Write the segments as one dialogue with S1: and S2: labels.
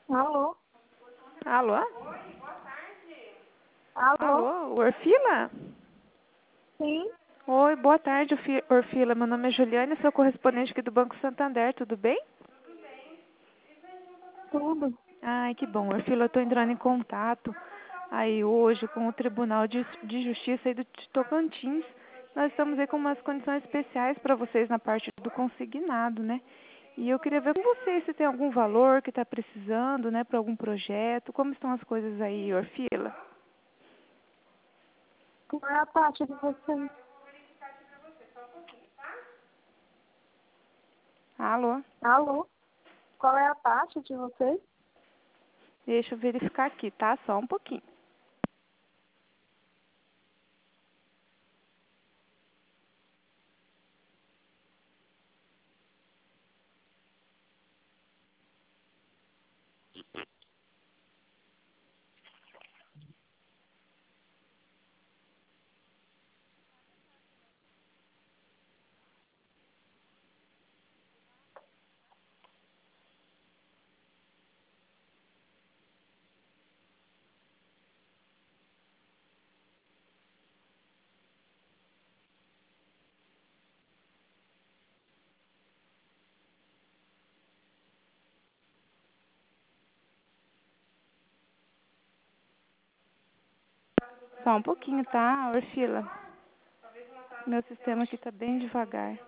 S1: Alô?
S2: Alô?
S1: Alô?
S2: Alô, Orfila?
S1: Sim,
S2: Oi, boa tarde, Orfila. Meu nome é Juliane, sou correspondente aqui do Banco Santander, tudo bem?
S1: tudo.
S2: Ai, que bom, Orfila, eu estou entrando em contato aí hoje com o Tribunal de Justiça aí de Tocantins. Nós estamos aí com umas condições especiais para vocês na parte do consignado, né? E eu queria ver com vocês se tem algum valor que está precisando, né, para algum projeto. Como estão as coisas aí, Orfila?
S1: Qual é a taxa de vocês?
S2: Alô?
S1: Alô? Qual é a taxa de vocês?
S2: Deixa eu verificar aqui, tá? Só um pouquinho. Só um pouquinho, tá, Orfila? Meu sistema aqui tá bem devagar.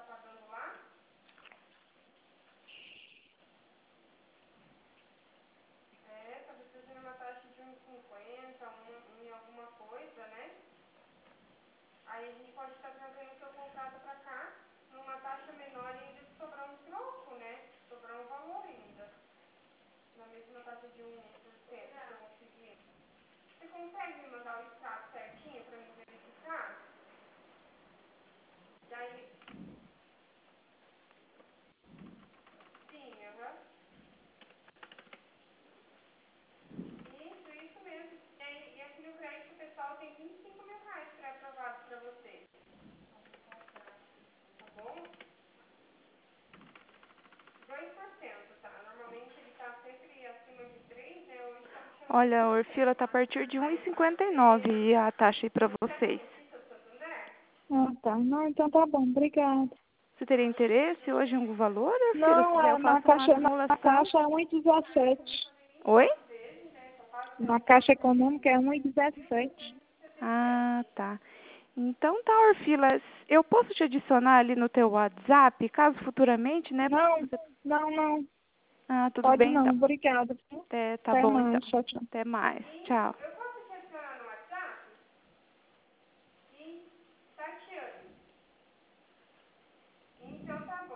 S2: Olha, Orfila, tá a partir de 1,59 a taxa aí pra vocês.
S1: Ah, tá. Não, então tá bom, obrigada.
S2: Você teria interesse hoje em algum valor, Orfila? Se
S1: Não,
S2: quiser, eu
S1: na
S2: faço uma
S1: caixa, na
S2: simulação.
S1: caixa é 1,17.
S2: Oi?
S1: Na caixa econômica é 1,17.
S2: Ah, tá. Então tá, Orfila. Eu posso te adicionar ali no teu WhatsApp, caso futuramente, né?
S1: Não, não, não.
S2: Ah, tudo
S1: Pode
S2: bem
S1: não,
S2: então.
S1: obrigada.
S2: Tá
S1: Até
S2: bom então.
S1: mais, tchau, tchau.
S2: Até mais. Tchau.